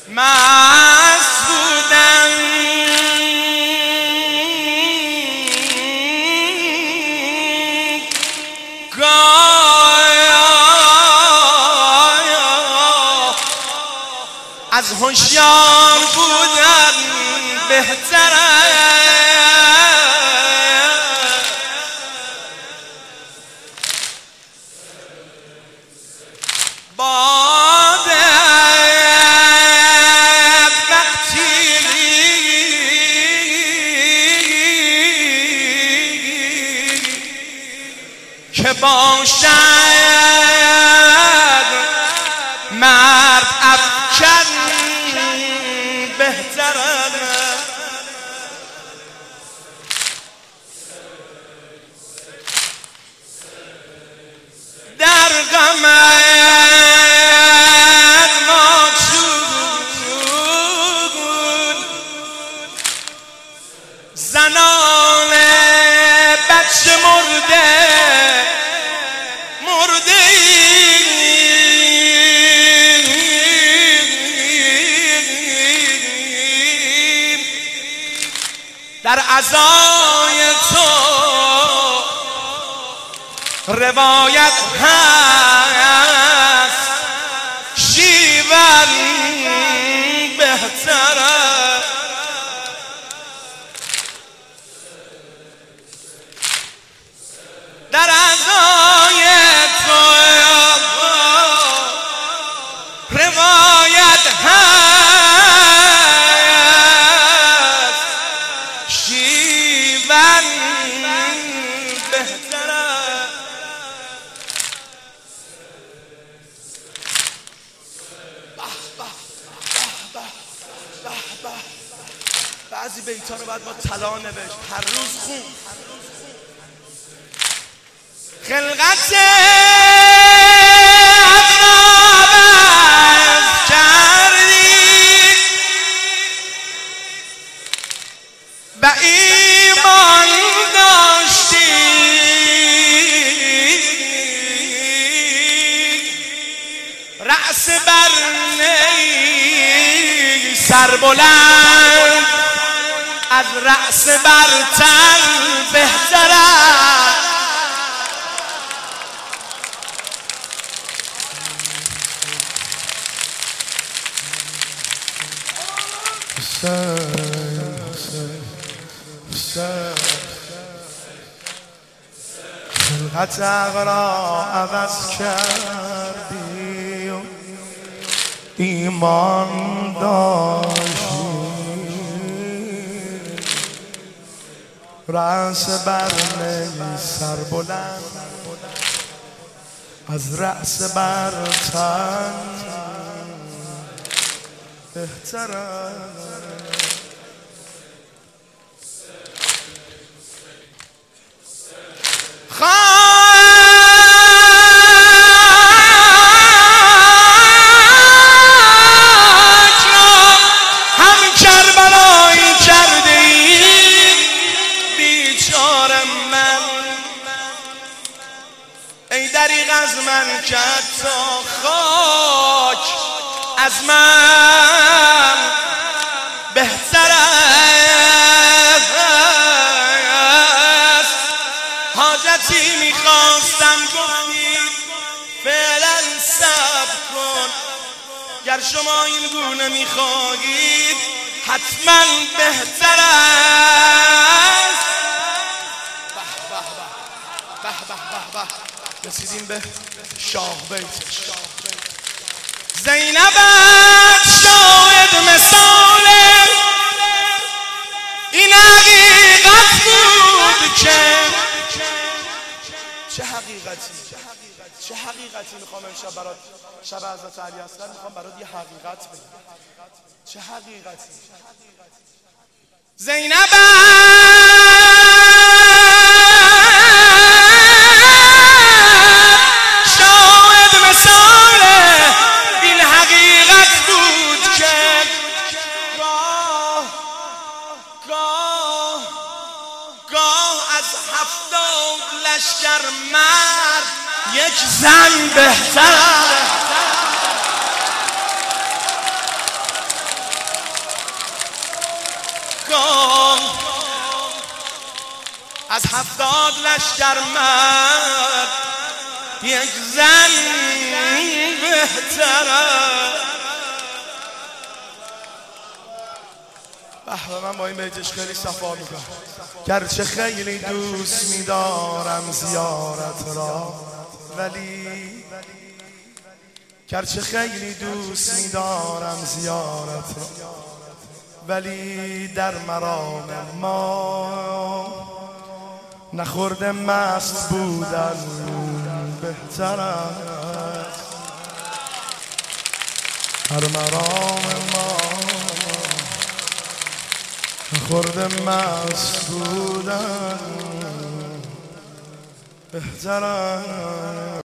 مست بودم از هوشیار بودن بهتره که باشد مرد افکن بهتره در غمت ماتون زنان بچه مرده در عزای تو روایت هست شیون بهتره در عزای تو روایت هست شیون بهتره بعضی بیت‌ها رو باید با طلا نوشت هر روز خون خلقت اغراب کردی و ایمان داشتی رأس بر نی سر بلند از رأس بر تن بهتره خلقت اغرا عوض کردی و ایمان داشتی رأس بر نی سر بلند از رأس بر تن بهتره دریغ از من کرد تا خاک از من بهتر است حاجتی میخواستم گفتی فعلا صبر کن گر شما این گونه میخواهید حتما بهتر است به به به به رسیدیم به شاه بیت زینبت شاهد مثاله این حقیقت بود که چه حقیقتی میخوام امشب برات شب حضرت علی اصغر میخوام برات یه حقیقت بگم چه حقیقتی زینبت لشکر مرد یک زن بهتر لشکر مرد یک زن بهتره. بحر من با این بیتش خیلی صفا میکنم. گرچه خیلی دوست میدارم زیارت را، ولی گرچه خیلی دوست میدارم زیارت را، ولی در مرام ما نخورده مست بودن بهتر است. در مرام ما نخورده مست بودن بهتر است.